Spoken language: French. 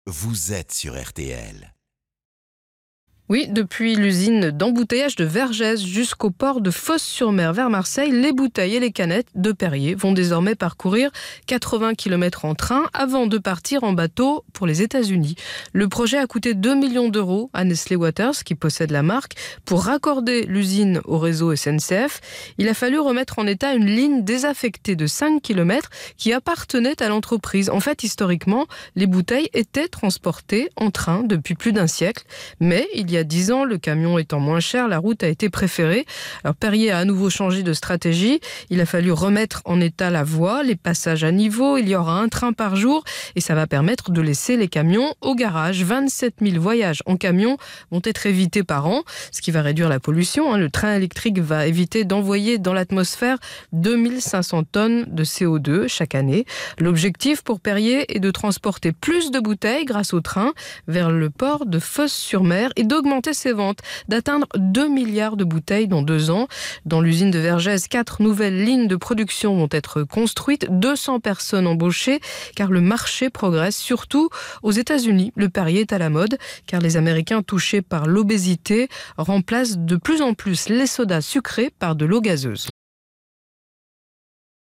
vous êtes sur RTL. Oui, depuis l'usine d'embouteillage de Vergès jusqu'au port de Fos-sur-Mer vers Marseille, les bouteilles et les canettes de Perrier vont désormais parcourir 80 km en train avant de partir en bateau pour les États-Unis. Le projet a coûté 2 millions d'euros à Nestlé Waters, qui possède la marque. Pour raccorder l'usine au réseau SNCF, il a fallu remettre en état une ligne désaffectée de 5 km qui appartenait à l'entreprise. En fait, historiquement, les bouteilles étaient transportées en train depuis plus d'un siècle, mais il y a 10 ans, le camion étant moins cher, la route a été préférée. Alors Perrier a à nouveau changé de stratégie. Il a fallu remettre en état la voie, les passages à niveau. Il y aura un train par jour et ça va permettre de laisser les camions au garage. 27 000 voyages en camion vont être évités par an, ce qui va réduire la pollution. Le train électrique va éviter d'envoyer dans l'atmosphère 2500 tonnes de CO2 chaque année. L'objectif pour Perrier est de transporter plus de bouteilles grâce au train vers le port de Fos-sur-Mer et d'augmenter ses ventes, d'atteindre 2 milliards de bouteilles dans 2 ans. Dans l'usine de Vergès, 4 nouvelles lignes de production vont être construites, 200 personnes embauchées, car le marché progresse, surtout aux États-Unis. Le Perrier est à la mode, car les Américains touchés par l'obésité remplacent de plus en plus les sodas sucrés par de l'eau gazeuse.